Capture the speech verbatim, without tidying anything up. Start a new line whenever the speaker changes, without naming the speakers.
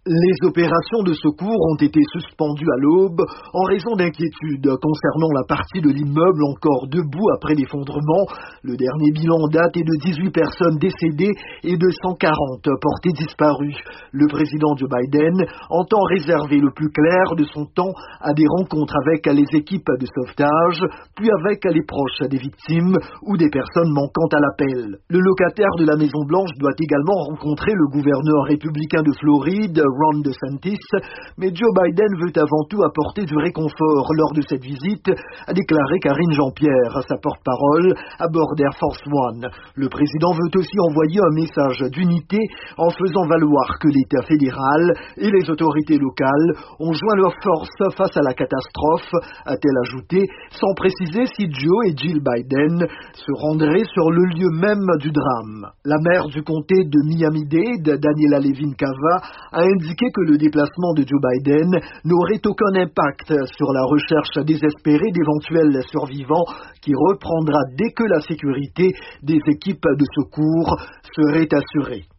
Les opérations de secours ont été suspendues à l'aube en raison d'inquiétudes concernant la partie de l'immeuble encore debout après l'effondrement. Le dernier bilan date est de dix-huit personnes décédées et de cent quarante portées disparues. Le président Joe Biden entend réserver le plus clair de son temps à des rencontres avec les équipes de sauvetage, puis avec les proches des victimes ou des personnes manquant à l'appel. Le locataire de la Maison-Blanche doit également rencontrer le gouverneur républicain de Floride, Ron DeSantis, mais Joe Biden veut avant tout apporter du réconfort lors de cette visite, a déclaré Karine Jean-Pierre, sa porte-parole, à bord d'Air Force One. Le président veut aussi envoyer un message d'unité en faisant valoir que l'État fédéral et les autorités locales ont joint leurs forces face à la catastrophe, a-t-elle ajouté, sans préciser si Joe et Jill Biden se rendraient sur le lieu même du drame. La maire du comté de Miami-Dade, Daniela Levin-Cava, a indiqué que le déplacement de Joe Biden n'aurait aucun impact sur la recherche désespérée d'éventuels survivants qui reprendra dès que la sécurité des équipes de secours serait assurée.